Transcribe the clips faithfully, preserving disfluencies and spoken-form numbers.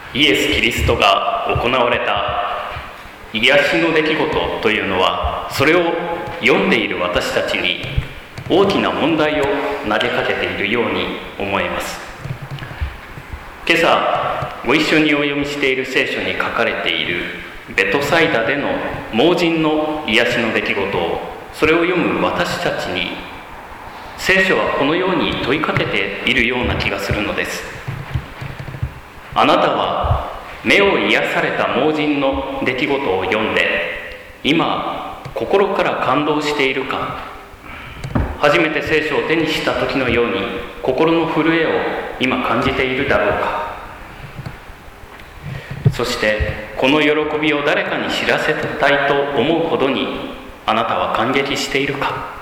イエス・キリストが行われた癒しの出来事というのは、それを読んでいる私たちに大きな問題を投げかけているように思えます。今朝ご一緒にお読みしている聖書に書かれているベトサイダでの盲人の癒しの出来事を、それを読む私たちに聖書はこのように問いかけているような気がするのです。あなたは目を癒された盲人の出来事を読んで今心から感動しているか。初めて聖書を手にした時のように心の震えを今感じているだろうか。そしてこの喜びを誰かに知らせたいと思うほどにあなたは感激しているか。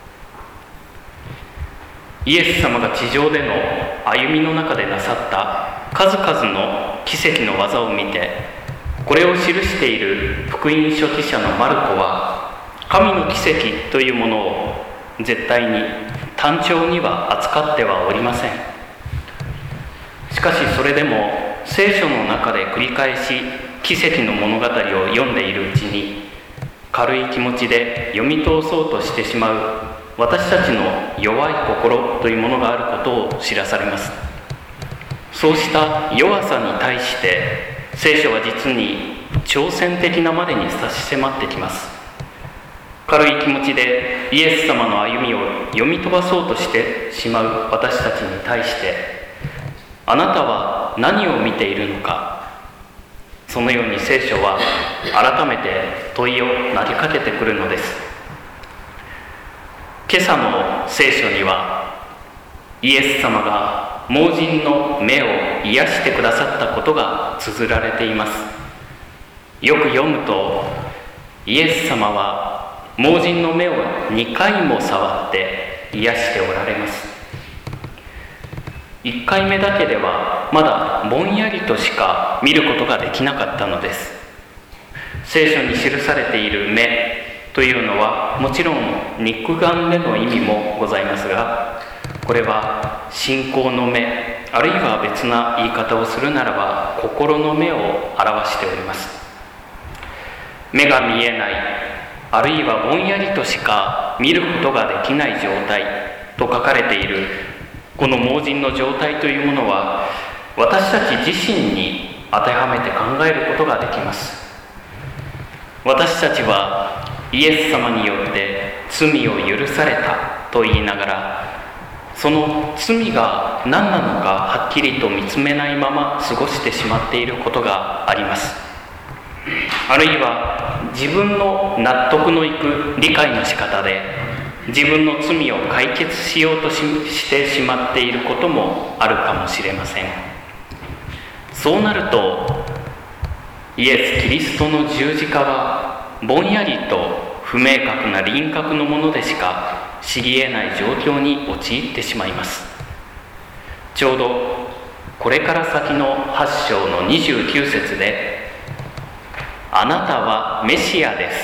イエス様が地上での歩みの中でなさった数々の奇跡の技を見て、これを記している福音書記者のマルコは神の奇跡というものを絶対に単調には扱ってはおりません。しかしそれでも聖書の中で繰り返し奇跡の物語を読んでいるうちに、軽い気持ちで読み通そうとしてしまう私たちの弱い心というものがあることを知らされます。そうした弱さに対して聖書は実に挑戦的なまでに差し迫ってきます。軽い気持ちでイエス様の歩みを読み飛ばそうとしてしまう私たちに対して、あなたは何を見ているのか。そのように聖書は改めて問いを投げかけてくるのです。今朝の聖書にはイエス様が盲人の目を癒してくださったことが綴られています。よく読むと、イエス様は盲人の目をにかいも触って癒しておられます。いっかいめだけではまだぼんやりとしか見ることができなかったのです。聖書に記されている目というのはもちろん肉眼での意味もございますが、これは信仰の目、あるいは別な言い方をするならば心の目を表しております。目が見えない、あるいはぼんやりとしか見ることができない状態と書かれているこの盲人の状態というものは、私たち自身に当てはめて考えることができます。私たちはイエス様によって罪を許されたと言いながら、その罪が何なのかはっきりと見つめないまま過ごしてしまっていることがあります。あるいは自分の納得のいく理解の仕方で自分の罪を解決しようと し, してしまっていることもあるかもしれません。そうなるとイエス・キリストの十字架はぼんやりと不明確な輪郭のものでしか知り得ない状況に陥ってしまいます。ちょうどこれから先のはち章のにじゅうきゅう節で、あなたはメシアです、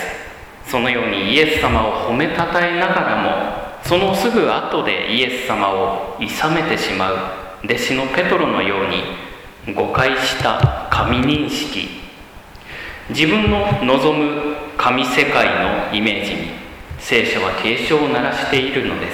そのようにイエス様を褒めたたえながらも、そのすぐ後でイエス様を諌めてしまう弟子のペトロのように誤解した神認識、自分の望む神世界のイメージに聖書は警鐘を鳴らしているのです。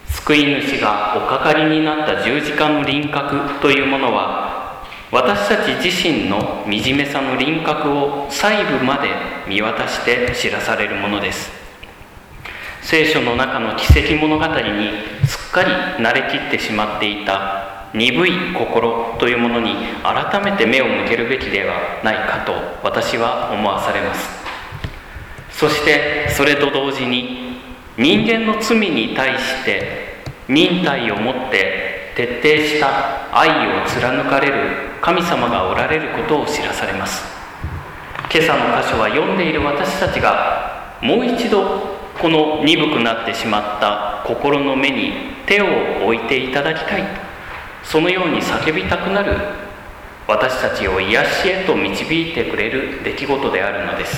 救い主がおかかりになった十字架の輪郭というものは、私たち自身の惨めさの輪郭を細部まで見渡して知らされるものです。聖書の中の奇跡物語にすっかり慣れきってしまっていた鈍い心というものに改めて目を向けるべきではないかと私は思わされます。そしてそれと同時に、人間の罪に対して忍耐をもって徹底した愛を貫かれる神様がおられることを知らされます。今朝の箇所は読んでいる私たちがもう一度この鈍くなってしまった心の目に手を置いていただきたい、そのように叫びたくなる、私たちを癒しへと導いてくれる出来事であるのです。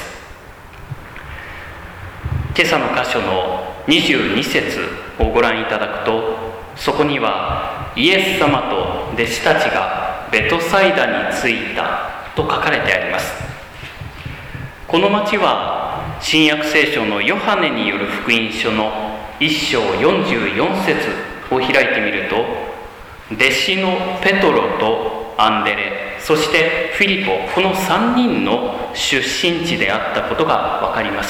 今朝の箇所のにじゅうに節をご覧いただくと、そこにはイエス様と弟子たちがベトサイダに着いたと書かれてあります。この町は新約聖書のヨハネによる福音書のいっ章よんじゅうよん節を開いてみると、弟子のペトロとアンデレ、そしてフィリポ、このさんにんの出身地であったことがわかります。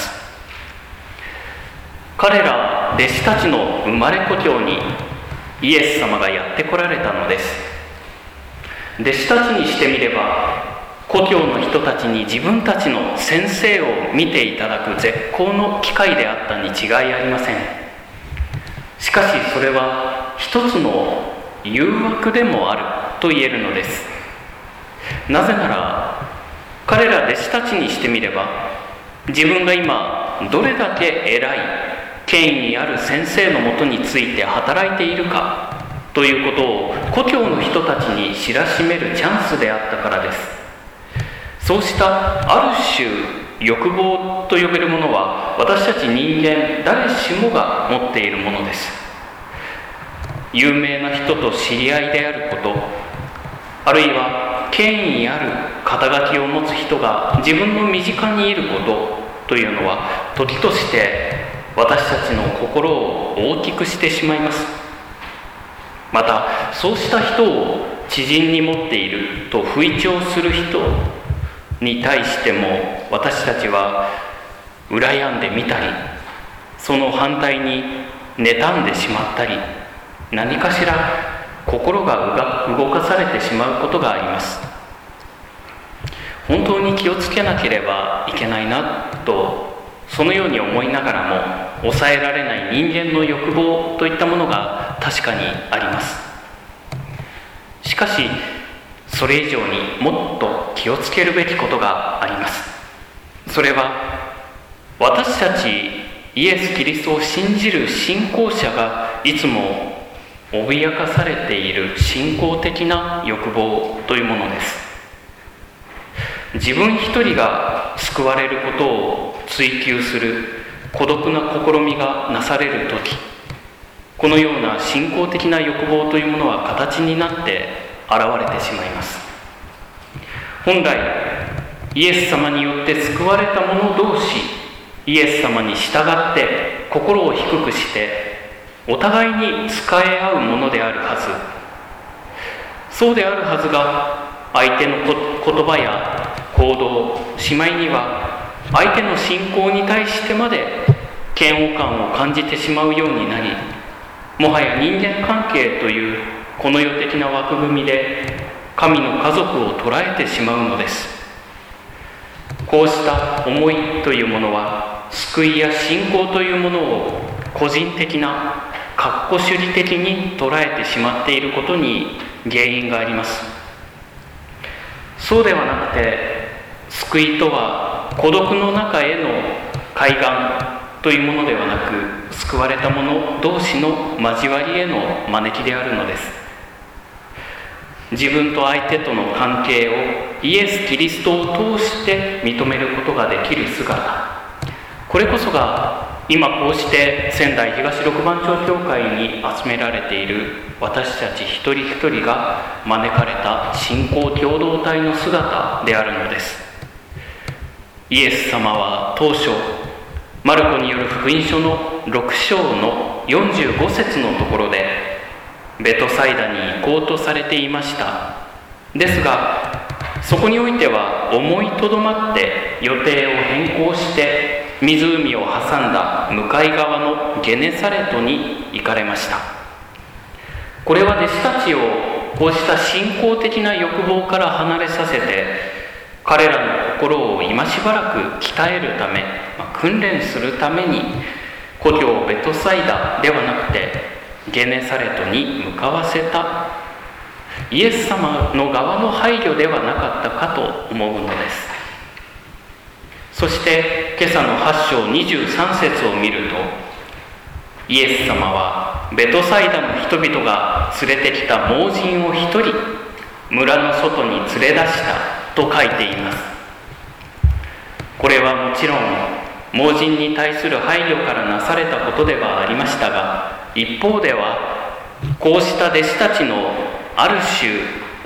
彼ら弟子たちの生まれ故郷にイエス様がやって来られたのです。弟子たちにしてみれば、故郷の人たちに自分たちの先生を見ていただく絶好の機会であったに違いありません。しかしそれは一つの誘惑でもあると言えるのです。なぜなら彼ら弟子たちにしてみれば、自分が今どれだけ偉い権威ある先生のもとについて働いているかということを故郷の人たちに知らしめるチャンスであったからです。そうしたある種欲望と呼べるものは、私たち人間誰しもが持っているものです。有名な人と知り合いであること、あるいは権威ある肩書きを持つ人が自分の身近にいることというのは、時として私たちの心を大きくしてしまいます。またそうした人を知人に持っていると吹聴する人に対しても、私たちは羨んでみたり、その反対に妬んでしまったり、何かしら心が動かされてしまうことがあります。本当に気をつけなければいけないなと、そのように思いながらも抑えられない人間の欲望といったものが確かにあります。しかしそれ以上にもっと気をつけるべきことがあります。それは私たちイエス・キリストを信じる信仰者がいつも脅かされている信仰的な欲望というものです。自分一人が救われることを追求する孤独な試みがなされるとき、このような信仰的な欲望というものは形になって現れてしまいます。本来イエス様によって救われた者同士、イエス様に従って心を低くしてお互いに仕え合うものであるはず。そうであるはずが、相手の言葉や行動、しまいには相手の信仰に対してまで嫌悪感を感じてしまうようになり、もはや人間関係というこの世的な枠組みで神の家族を捉えてしまうのです。こうした思いというものは、救いや信仰というものを個人的な括弧主義的に捉えてしまっていることに原因があります。そうではなくて、救いとは孤独の中への海岸というものではなく、救われた者同士の交わりへの招きであるのです。自分と相手との関係をイエス・キリストを通して認めることができる姿、これこそが今こうして仙台東六番町教会に集められている私たち一人一人が招かれた信仰共同体の姿であるのです。イエス様は当初、マルコによる福音書のろく章のよんじゅうご節のところで、ベトサイダに行こうとされていました。ですが、そこにおいては思いとどまって予定を変更して湖を挟んだ向かい側のゲネサレトに行かれました。これは弟子たちをこうした信仰的な欲望から離れさせて、彼らの心を今しばらく鍛えるため、まあ、訓練するために故郷ベトサイダではなくてゲネサレトに向かわせた、イエス様の側の配慮ではなかったかと思うのです。そして今朝のはち章にじゅうさん節を見ると、イエス様はベトサイダの人々が連れてきた盲人を一人村の外に連れ出したと書いています。これはもちろん盲人に対する配慮からなされたことではありましたが、一方ではこうした弟子たちのある種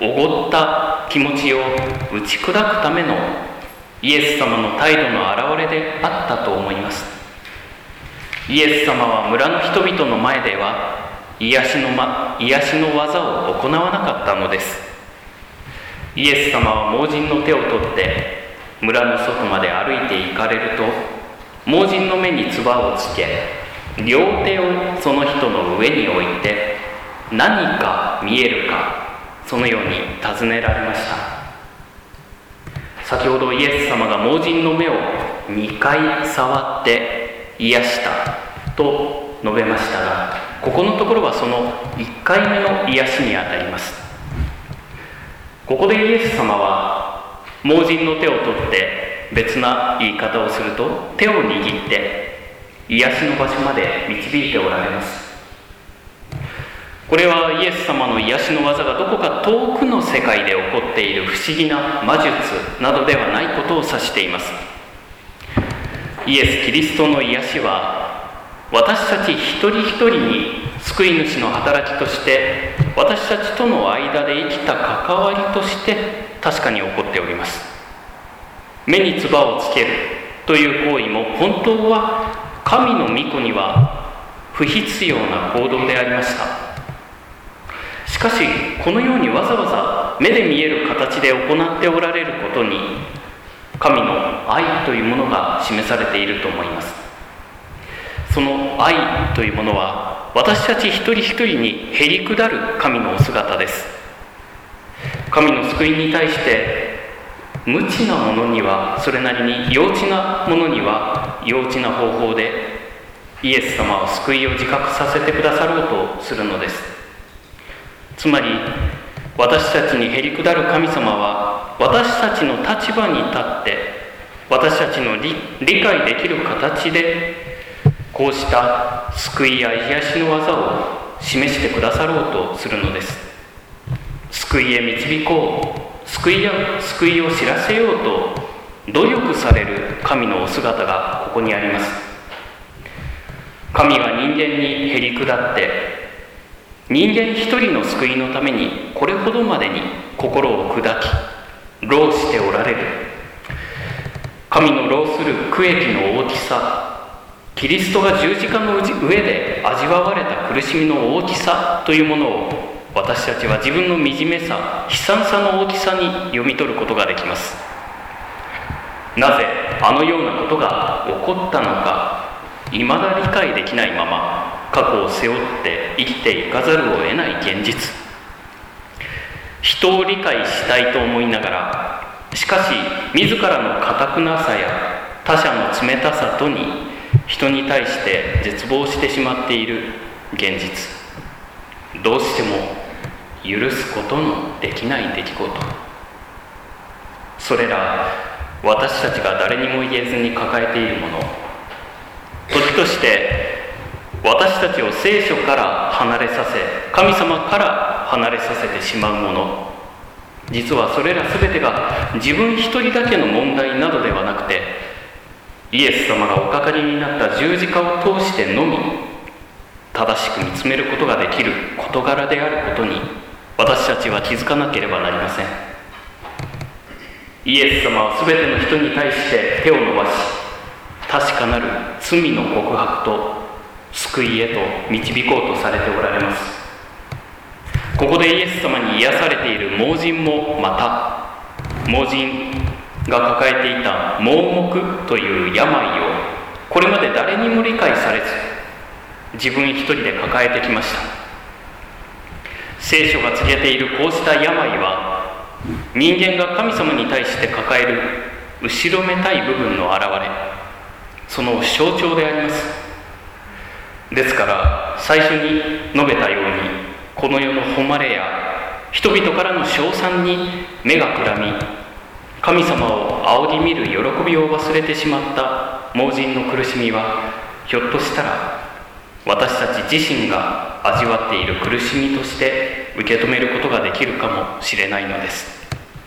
おごった気持ちを打ち砕くためのイエス様の態度の表れであったと思います。イエス様は村の人々の前では癒しの、ま、癒しの技を行わなかったのです。イエス様は盲人の手を取って村の外まで歩いて行かれると、盲人の目に唾をつけ、両手をその人の上に置いて、何か見えるか、そのように尋ねられました。先ほどイエス様が盲人の目をにかい触って癒したと述べましたが、ここのところはそのいっかいめの癒しにあたります。ここでイエス様は盲人の手を取って別な言い方をすると、手を握って癒しの場所まで導いておられます。これはイエス様の癒しの技がどこか遠くの世界で起こっている不思議な魔術などではないことを指しています。イエス・キリストの癒しは、私たち一人一人に救い主の働きとして、私たちとの間で生きた関わりとして確かに起こっております。目に唾をつけるという行為も本当は神の御子には不必要な行動でありました。しかしこのようにわざわざ目で見える形で行っておられることに、神の愛というものが示されていると思います。その愛というものは、私たち一人一人にへりくだる神のお姿です。神の救いに対して無知なものにはそれなりに、幼稚なものには幼稚な方法でイエス様は救いを自覚させてくださろうとするのです。つまり私たちにへりくだる神様は、私たちの立場に立って私たちの 理, 理解できる形でこうした救いや癒しの技を示してくださろうとするのです。救いへ導こう、救いや救いを知らせようと努力される神のお姿がここにあります。神が人間にへり下って、人間一人の救いのためにこれほどまでに心を砕き労しておられる。神の労する苦役の大きさ、キリストが十字架の上で味わわれた苦しみの大きさというものを、私たちは自分の惨めさ、悲惨さの大きさに読み取ることができます。なぜあのようなことが起こったのか、未だ理解できないまま過去を背負って生きていかざるを得ない現実。人を理解したいと思いながら、しかし自らの堅くなさや他者の冷たさとに人に対して絶望してしまっている現実。どうしても許すことのできない出来事。それら私たちが誰にも言えずに抱えているもの、時として私たちを聖書から離れさせ、神様から離れさせてしまうもの、実はそれら全てが自分一人だけの問題などではなくて、イエス様がおかかりになった十字架を通してのみ正しく見つめることができる事柄であることに、私たちは気づかなければなりません。イエス様は全ての人に対して手を伸ばし、確かなる罪の告白と救いへと導こうとされておられます。ここでイエス様に癒されている盲人もまた、盲人が抱えていた盲目という病をこれまで誰にも理解されず、自分一人で抱えてきました。聖書が告げているこうした病は、人間が神様に対して抱える後ろめたい部分の表れ、その象徴であります。ですから最初に述べたように、この世の誉れや人々からの称賛に目がくらみ、神様を仰ぎ見る喜びを忘れてしまった盲人の苦しみは、ひょっとしたら私たち自身が味わっている苦しみとして受け止めることができるかもしれないのです。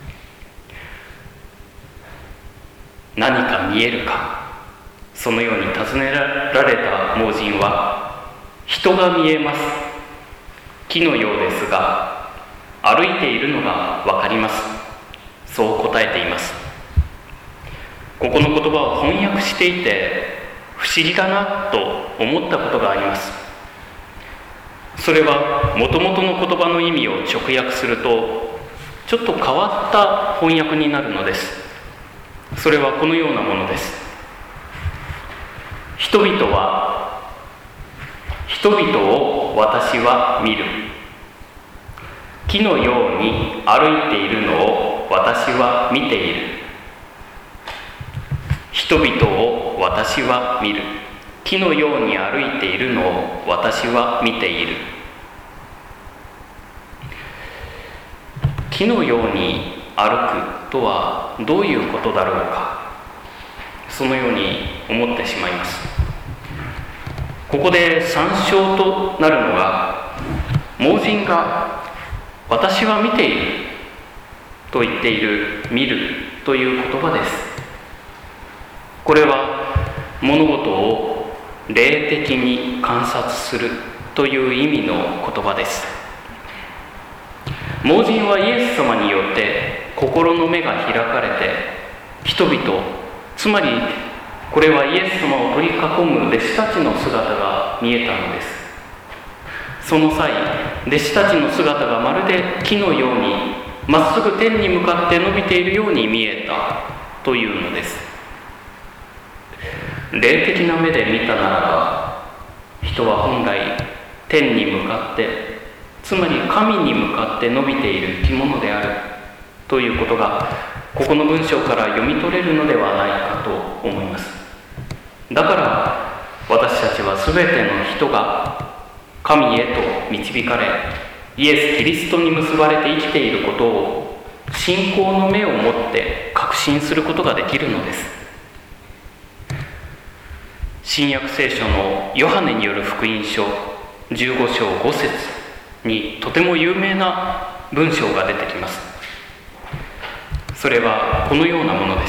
何か見えるか、そのように尋ねられた盲人は、人が見えます、木のようですが歩いているのがわかります。そう答えています。ここの言葉を翻訳していて不思議だなと思ったことがあります。それはもともとの言葉の意味を直訳するとちょっと変わった翻訳になるのです。それはこのようなものです。人々は人々を私は見る。木のように歩いているのを私は見ている。人々を私は見る。木のように歩いているのを私は見ている。木のように歩くとはどういうことだろうか。そのように思ってしまいます。ここで参照となるのが、盲人が私は見ていると言っている見るという言葉です。これは物事を霊的に観察するという意味の言葉です。盲人はイエス様によって心の目が開かれて、人々、つまりこれはイエス様を取り囲む弟子たちの姿が見えたのです。その際、弟子たちの姿がまるで木のようにまっすぐ天に向かって伸びているように見えたというのです。霊的な目で見たならば、人は本来天に向かって、つまり神に向かって伸びている生き物であるということがここの文章から読み取れるのではないかと思います。だから私たちはすべての人が神へと導かれ、イエス・キリストに結ばれて生きていることを信仰の目を持って確信することができるのです。新約聖書のヨハネによる福音書じゅうご章ご節にとても有名な文章が出てきます。それはこのようなものです。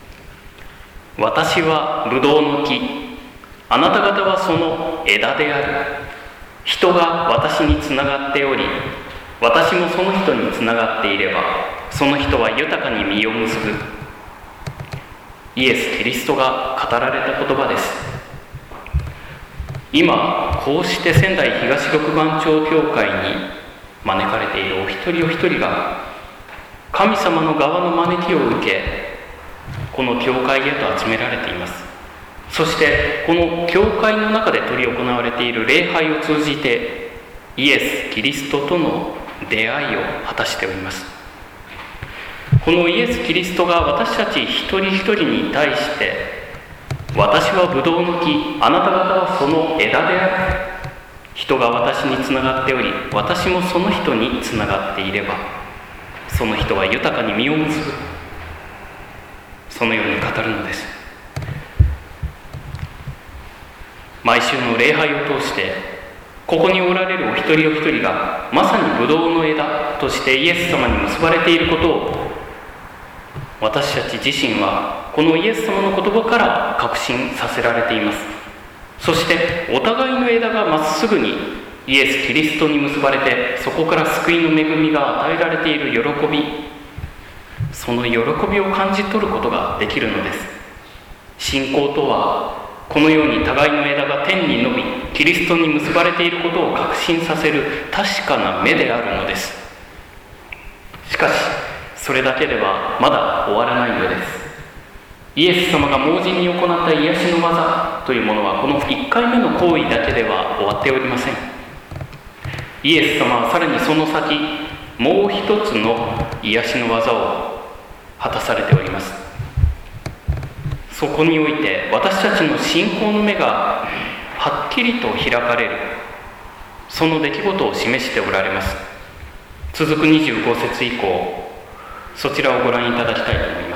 私はブドウの木、あなた方はその枝である。人が私につながっており、私もその人につながっていれば、その人は豊かに実を結ぶ。イエス・キリストが語られた言葉です。今こうして仙台東六番町教会に招かれているお一人お一人が神様の側の招きを受け、この教会へと集められています。そしてこの教会の中で執り行われている礼拝を通じてイエス・キリストとの出会いを果たしております。このイエス・キリストが私たち一人一人に対して、私はブドウの木、あなた方はその枝である。人が私につながっており、私もその人につながっていれば、その人は豊かに実を結ぶ。そのように語るのです。毎週の礼拝を通して、ここにおられるお一人お一人がまさにブドウの枝としてイエス様に結ばれていることを、私たち自身はこのイエス様の言葉から確信させられています。そしてお互いの枝がまっすぐにイエス・キリストに結ばれて、そこから救いの恵みが与えられている喜び、その喜びを感じ取ることができるのです。信仰とはこのように互いの枝が天に伸び、キリストに結ばれていることを確信させる確かな目であるのです。しかしそれだけではまだ終わらないのです。イエス様が盲人に行った癒しの技というものはこのいっかいめの行為だけでは終わっておりません。イエス様はさらにその先、もう一つの癒しの技を果たされております。そこにおいて私たちの信仰の目がはっきりと開かれる、その出来事を示しておられます。続くにじゅうご節以降、そちらをご覧いただきたいと思います。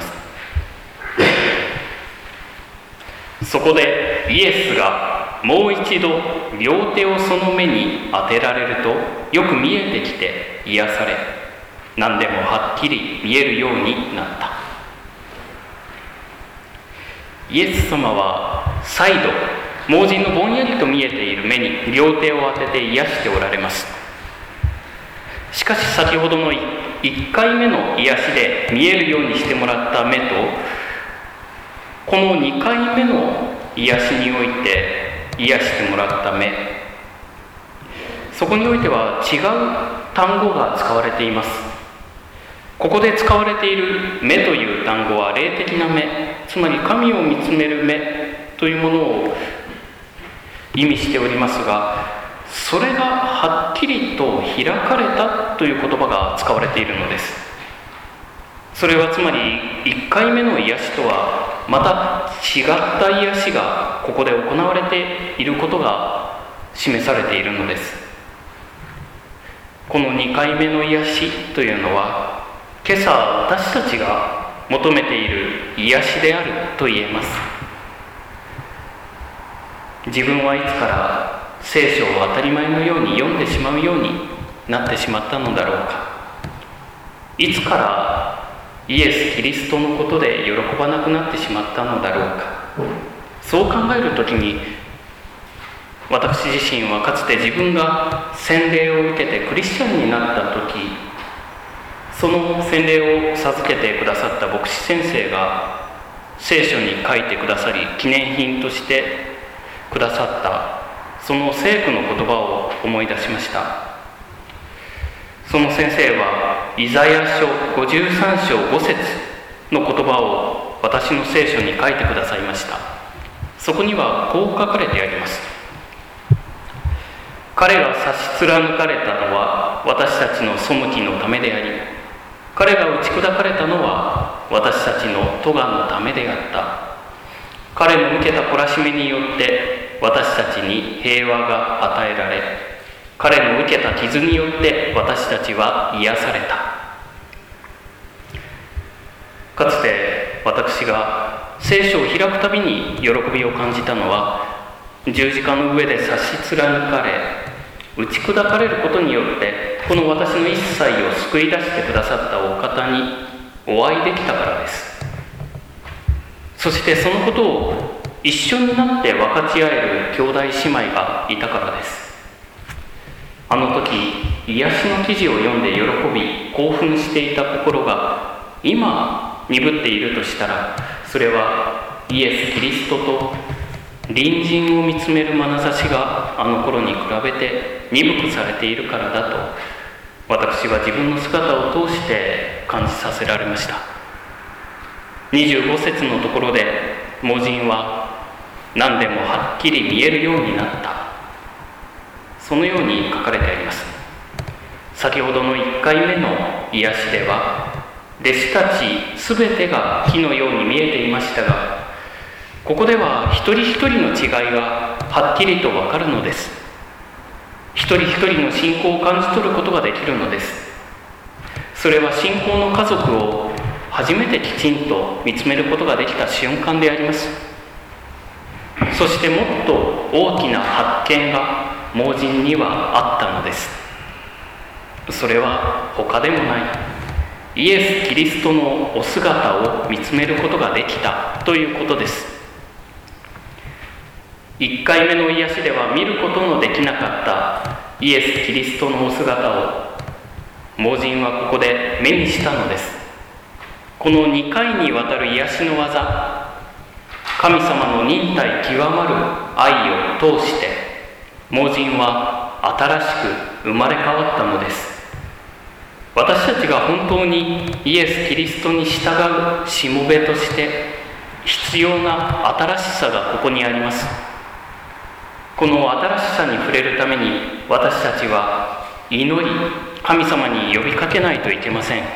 そこでイエスがもう一度両手をその目に当てられると、よく見えてきて癒され、何でもはっきり見えるようになった。イエス様は再度盲人のぼんやりと見えている目に両手を当てて癒しておられます。ししかし先ほどのいっかいめの癒しで見えるようにしてもらった目と、このにかいめの癒しにおいて癒してもらった目、そこにおいては違う単語が使われています。ここで使われている目という単語は霊的な目、つまり神を見つめる目というものを意味しておりますが、それがはっきりと開かれたという言葉が使われているのです。それはつまりいっかいめの癒しとはまた違った癒しがここで行われていることが示されているのです。このにかいめの癒しというのは、今朝私たちが求めている癒しであると言えます。自分はいつから聖書を当たり前のように読んでしまうようになってしまったのだろうか。いつからイエス・キリストのことで喜ばなくなってしまったのだろうか。そう考えるときに、私自身はかつて自分が洗礼を受けてクリスチャンになったとき、その洗礼を授けてくださった牧師先生が聖書に書いてくださり、記念品としてくださったその聖句の言葉を思い出しました。その先生はイザヤ書ごじゅうさん章ご節の言葉を私の聖書に書いてくださいました。そこにはこう書かれてあります。彼が差し貫かれたのは私たちの背きのためであり、彼が打ち砕かれたのは私たちの咎のためであった。彼の受けた懲らしめによって私たちに平和が与えられ、彼の受けた傷によって私たちは癒された。かつて私が聖書を開くたびに喜びを感じたのは、十字架の上で差し貫かれ打ち砕かれることによってこの私の一切を救い出してくださったお方にお会いできたからです。そしてそのことを一緒になって分かち合える兄弟姉妹がいたからです。あの時癒しの記事を読んで喜び興奮していた心が今鈍っているとしたら、それはイエス・キリストと隣人を見つめる眼差しがあの頃に比べて鈍くされているからだと、私は自分の姿を通して感じさせられました。にじゅうご節のところで盲人は何でもはっきり見えるようになった、そのように書かれてあります。先ほどのいっかいめの癒しでは弟子たちすべてが木のように見えていましたが、ここでは一人一人の違いがはっきりとわかるのです。一人一人の信仰を感じ取ることができるのです。それは信仰の家族を初めてきちんと見つめることができた瞬間であります。そしてもっと大きな発見が盲人にはあったのです。それは他でもないイエス・キリストのお姿を見つめることができたということです。いっかいめの癒しでは見ることのできなかったイエス・キリストのお姿を盲人はここで目にしたのです。このにかいにわたる癒しの技、神様の忍耐極まる愛を通して盲人は新しく生まれ変わったのです。私たちが本当にイエス・キリストに従うしもべとして必要な新しさがここにあります。この新しさに触れるために私たちは祈り、神様に呼びかけないといけません。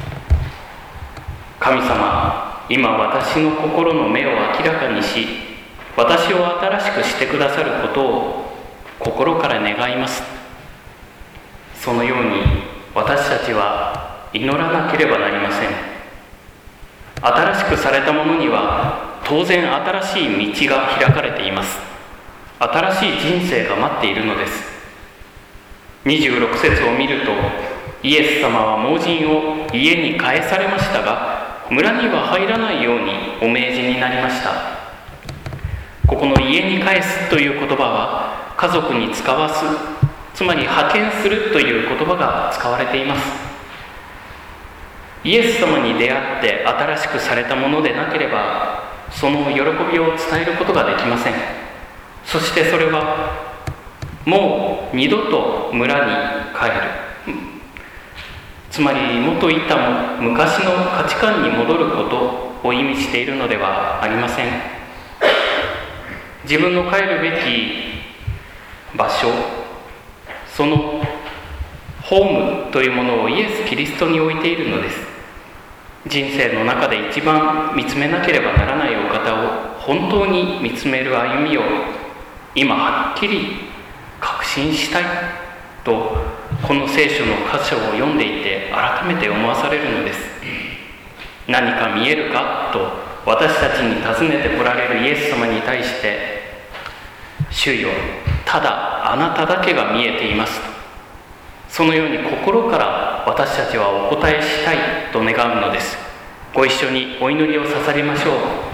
神様、今私の心の目を明らかにし、私を新しくしてくださることを心から願います。そのように私たちは祈らなければなりません。新しくされたものには当然新しい道が開かれています。新しい人生が待っているのです。にじゅうろく節を見ると、イエス様は盲人を家に帰されましたが、村には入らないようにお命じになりました。ここの家に帰すという言葉は、家族に使わす、 つまり派遣するという言葉が使われています。イエス様に出会って新しくされたものでなければ、その喜びを伝えることができません。そしてそれはもう二度と村に帰る、つまり元いた昔の価値観に戻ることを意味しているのではありません。自分の帰るべき場所、そのホームというものをイエス・キリストに置いているのです。人生の中で一番見つめなければならないお方を本当に見つめる歩みを今はっきり確信したいと、この聖書の箇所を読んでいて改めて思わされるのです。何か見えるかと私たちに尋ねてこられるイエス様に対して、主よ、ただあなただけが見えていますと、そのように心から私たちはお答えしたいと願うのです。ご一緒にお祈りを捧げましょう。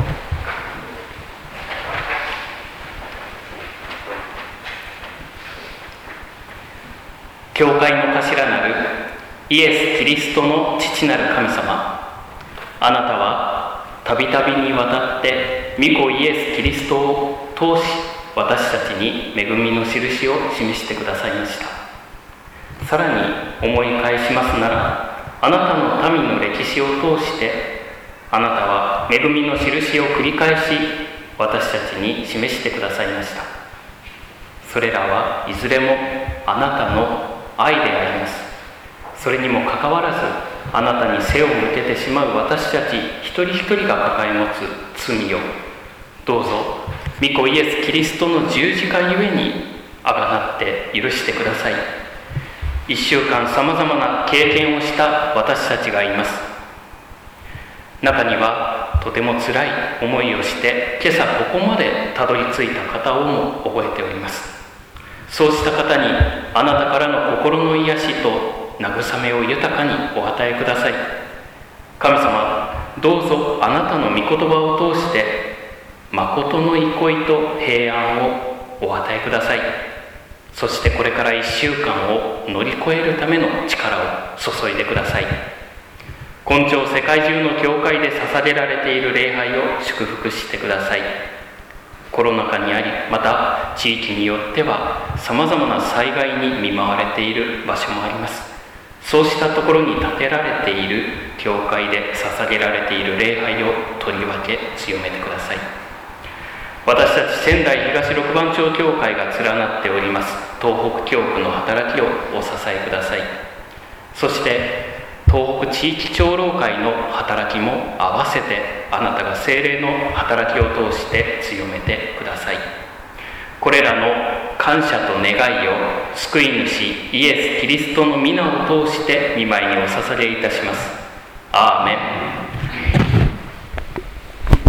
教会の頭なるイエス・キリストの父なる神様、あなたはたびたびにわたって御子イエス・キリストを通し、私たちに恵みの印を示してくださいました。さらに思い返しますなら、あなたの民の歴史を通してあなたは恵みの印を繰り返し私たちに示してくださいました。それらはいずれもあなたの愛であります。それにもかかわらず、あなたに背を向けてしまう私たち一人一人が抱え持つ罪を、どうぞ御子イエス・キリストの十字架ゆえにあがなって許してください。一週間さまざまな経験をした私たちがいます。中にはとてもつらい思いをして今朝ここまでたどり着いた方をも覚えております。そうした方にあなたからの心の癒しと慰めを豊かにお与えください。神様、どうぞあなたの御言葉を通して誠の憩いと平安をお与えください。そしてこれから一週間を乗り越えるための力を注いでください。今朝世界中の教会で捧げられている礼拝を祝福してください。コロナ禍にあり、また地域によってはさまざまな災害に見舞われている場所もあります。そうしたところに建てられている教会で捧げられている礼拝をとりわけ強めてください。私たち仙台東六番町教会が連なっております東北教区の働きをお支えください。そして東北地域長老会の働きも合わせてあなたが聖霊の働きを通して強めてください。これらの感謝と願いを救い主イエス・キリストの皆を通して御前にお捧げいたします。アーメン。